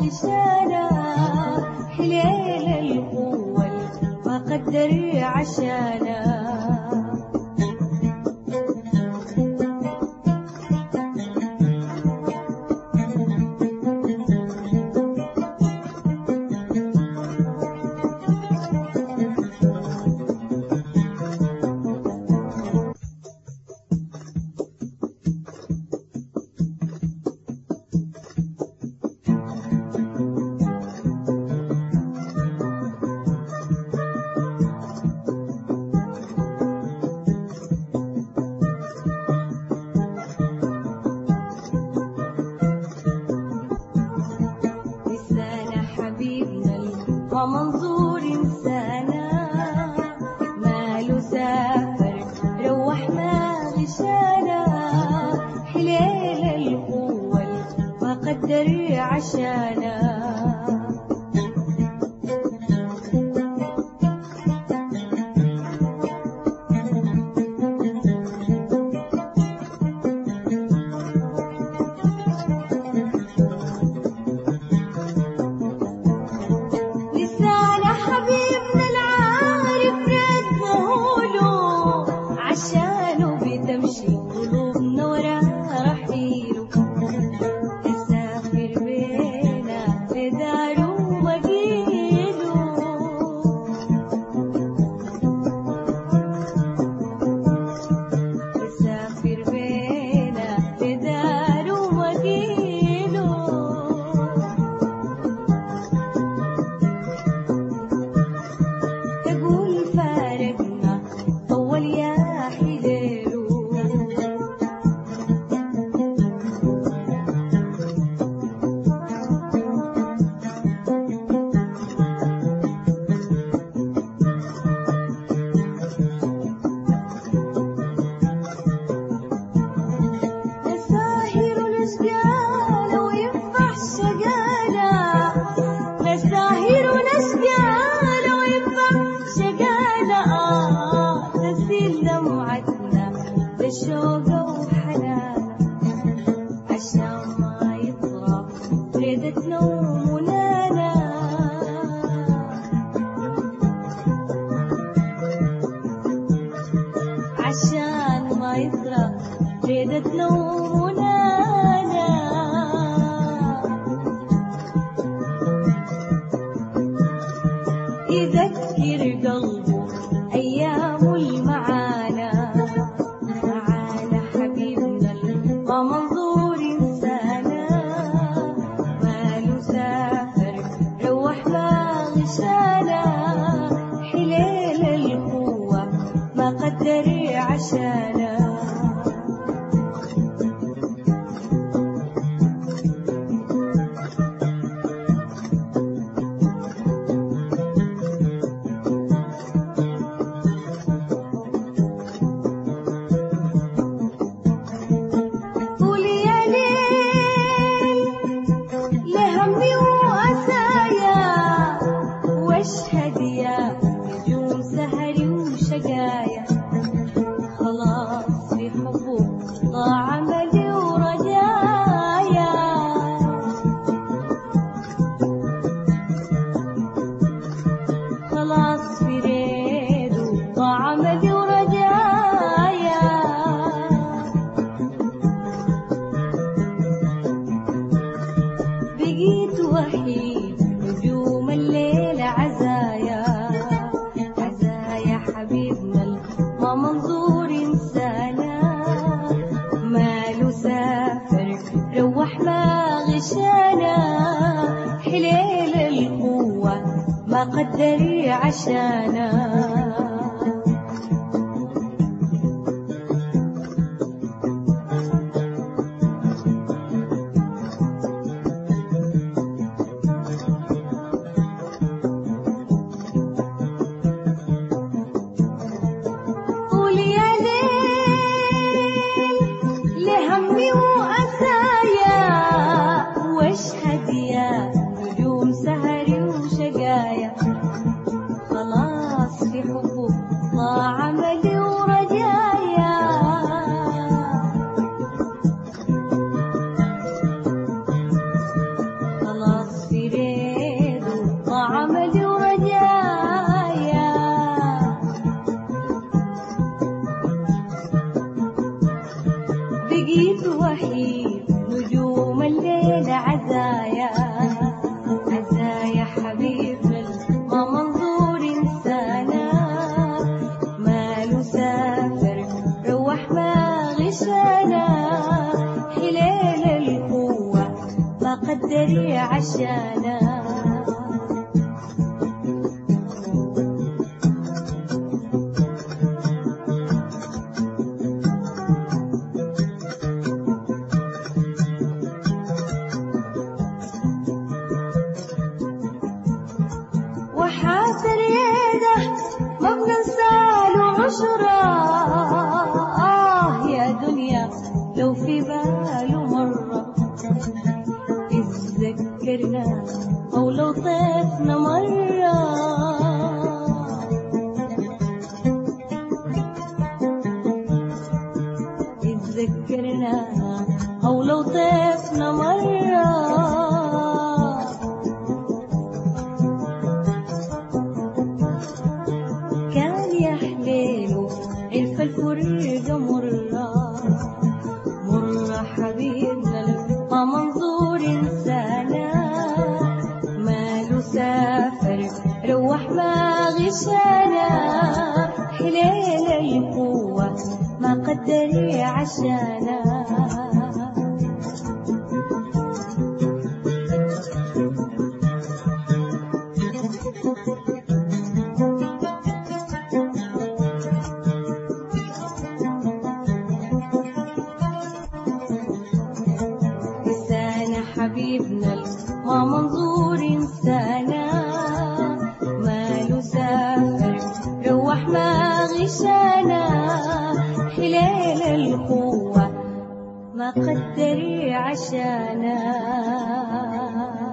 غشانا حليل القوة ما قدر عشانا. ومنظور إنسانا ماله سافر روح ما غشانا حليل القوة ما قدر عشانا. شوق وحنان عشان ما يطرى ريدة نوم ونانا. عشان ما يطرى ريدة نوم ونانا. يذكر قلبه أيام المعاناة. ومنظور إنسانا ماله سافر روح ما غشانا حليل القوة ما قدر عشانا. واشهد يا نجوم سهري وشقايا خلاص في حبه ضاع عملي ورجايا. خلاص في ريده ضاع عملي ورجايا. بقيت وحيد نجوم الليل عزايا. عزايا حبيبنا ما منظور إنسانا ماله سافر روح ما غشانا حليل القوة ما قدر عشانا. واشهد يا نجوم سهري وشقايا خلاص في حبه ضاع عملي ورجايا. خلاص في قدري عشانا. وحاسر يده ما بننساله عشرة. يا دنيا لو في باله مرة تذكرنا أو لو طيفنا مرة. تذكرنا أو لو طيفنا مرة. كان يا حليله عرف الفرقة مرة مرة حبيبنا ما منظور إنسانا. ماله سافر روح ما غشانا. حليل القوة ما قدري عشانا. حبيبنا ما منظور إنسانا. ماله سافر روح ما غشانا. حليل القوة ما قدري عشانا.